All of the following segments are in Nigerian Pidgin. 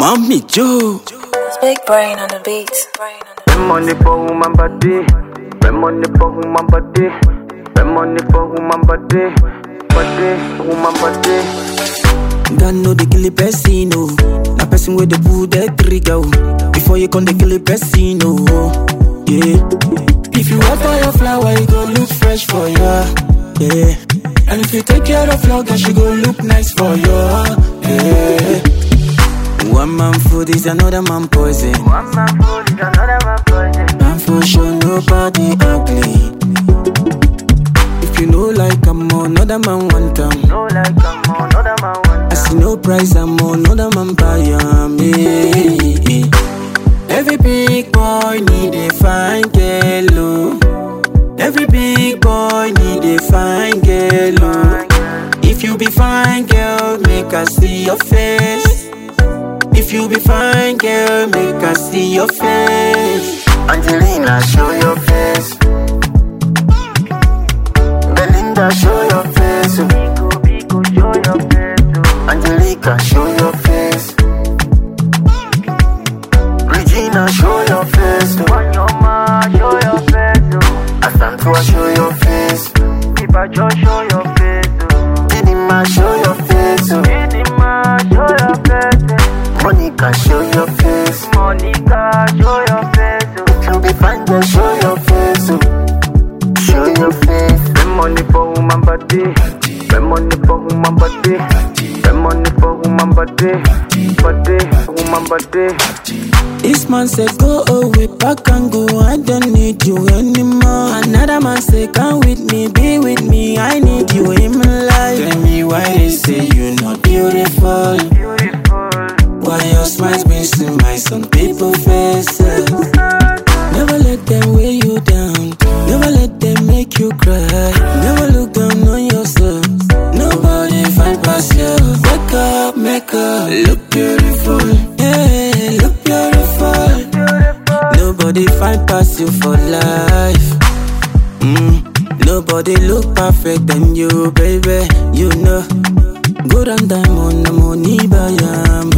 Mommy Joe. It's Big Brain on the beats. Spend money for woman body. Spend money for woman body. Spend money for woman body. Woman body. God know the kill the person, no. Na person where they pull that trigger, oh. Before you come the kill the person, no. Yeah. If you water your flower, you go look fresh for ya. Yeah. And if you take care of your girl, she go look nice for you. Yeah. One man food is another man poison. One man food is another man poison. And for sure nobody ugly. If you know like I'm on, another man want them. No like I'm on, another man want. I see no price, I'm on, another man buy me. Every big boy need a fine girl, oh. Every big boy need a fine girl, oh. If you be fine girl, make us see your face. If you be fine girl, make us see your face. Angelina, show your face. Belinda, show your face. Biko, show your face. Angelica, show your face. Regina, show your face. Wanyoma, show your face. Asantua, show your face. Ibajo, show your face. Didima, show your face. Didima, show your face. Monica, show your face. Monica, show your face. If you be fine, girl, show your face. Show your face. Spend money for woman body. Spend money for woman body. Spend money for woman body. Woman body. This man said go away, back and go, I don't need you anymore. Another man said come with me, be with me, I need you in my life. Tell me why they say you're not beautiful. Why your smile's missing my some people faces. Never let them weigh you down. Never let them make you cry. Never look down on yourself. Nobody find past you. Wake up, make up, look beautiful. Yeah, look beautiful. Nobody find past you for life. Nobody look perfect than you, baby. You know. Good and diamond, I'm money by yam.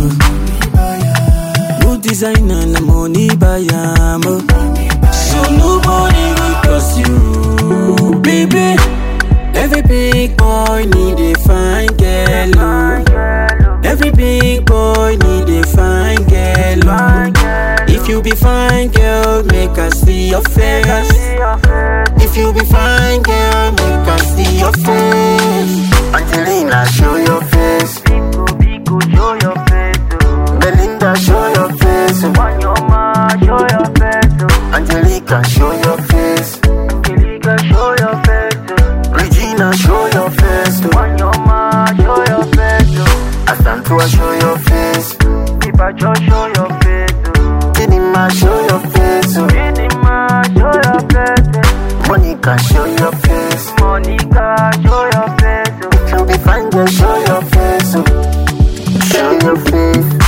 Good designer, I'm money by yam. So nobody will cross you, baby. Every big boy need a fine girl, oh. Every big boy need a fine girl, oh. If you be fine girl, make us see your face. If you be fine girl, make us see your face. Angelina, show your face. Biko, show your face. Belinda, show your face. Wanyoma, show your face. Angelica, show your face. Angelica, show your face. Regina, show your face. Wanyoma, show your face. Asantua, show your face. Ibajo, show your face. Didima, show your face. Didima, show your face. Monica, show your face. Monica, show your face. If you be fine, girl, show your face. Show your face.